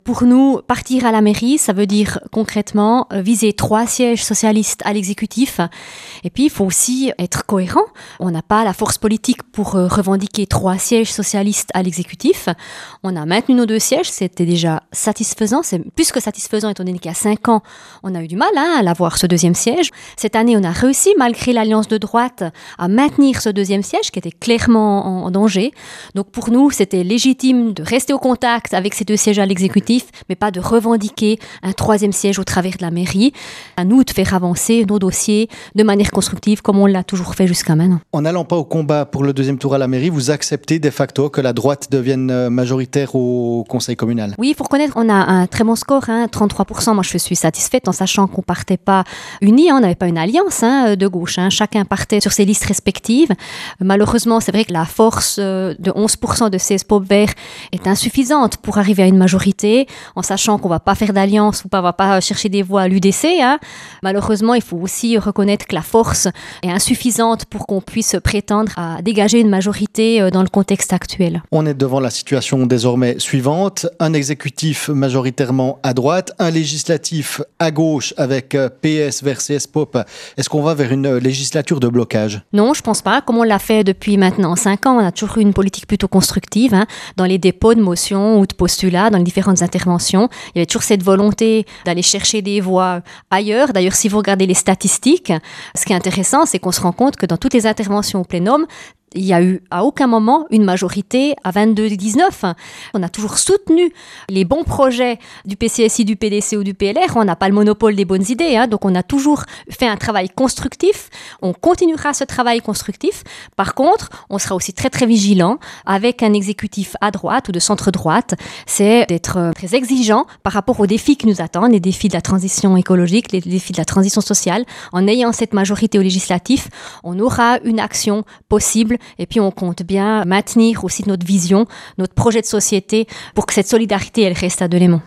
Pour nous, partir à la mairie, ça veut dire concrètement viser 3 sièges socialistes à l'exécutif. Et puis, il faut aussi être cohérent. On n'a pas la force politique pour revendiquer 3 sièges socialistes à l'exécutif. On a maintenu nos 2 sièges, c'était déjà satisfaisant. C'est plus que satisfaisant étant donné qu'il y a 5 ans, on a eu du mal à l'avoir, ce 2e siège. Cette année, on a réussi, malgré l'alliance de droite, à maintenir ce 2e siège qui était clairement en danger. Donc pour nous, c'était légitime de rester au contact avec ces 2 sièges à l'exécutif, mais pas de revendiquer un 3e siège au travers de la mairie. À nous de faire avancer nos dossiers de manière constructive, comme on l'a toujours fait jusqu'à maintenant. En n'allant pas au combat pour le 2e tour à la mairie, vous acceptez de facto que la droite devienne majoritaire au conseil communal? Oui, il faut reconnaître, on a un très bon score, 33%. Moi, je suis satisfaite en sachant qu'on partait pas unis, on n'avait pas une alliance de gauche. Chacun partait sur ses listes respectives. Malheureusement, c'est vrai que la force de 11% de CS Pop Vert est insuffisante pour arriver à une majorité, en sachant qu'on va pas faire d'alliance ou on va pas chercher des voix à l'UDC. Malheureusement, il faut aussi reconnaître que la force est insuffisante pour qu'on puisse prétendre à dégager une majorité dans le contexte actuel. On est devant la situation désormais suivante. Un exécutif majoritairement à droite, un législatif à gauche avec PS vers CS Pop. Est-ce qu'on va vers une législature de blocage? Non, je pense pas. Comme on l'a fait depuis maintenant 5 ans, on a toujours eu une politique plutôt constructive dans les dépôts de motions ou de postulats, dans les différentes interventions. Il y avait toujours cette volonté d'aller chercher des voix ailleurs. D'ailleurs, si vous regardez les statistiques, ce qui est intéressant, c'est qu'on se rend compte que dans toutes les interventions au plénum, il n'y a eu à aucun moment une majorité à 22-19. On a toujours soutenu les bons projets du PCSI, du PDC ou du PLR. On n'a pas le monopole des bonnes idées, donc on a toujours fait un travail constructif. On continuera ce travail constructif. Par contre, on sera aussi très très vigilant avec un exécutif à droite ou de centre-droite. C'est d'être très exigeant par rapport aux défis qui nous attendent, les défis de la transition écologique, les défis de la transition sociale. En ayant cette majorité au législatif, on aura une action possible. Et puis, on compte bien maintenir aussi notre vision, notre projet de société pour que cette solidarité, elle reste à Deûlémont.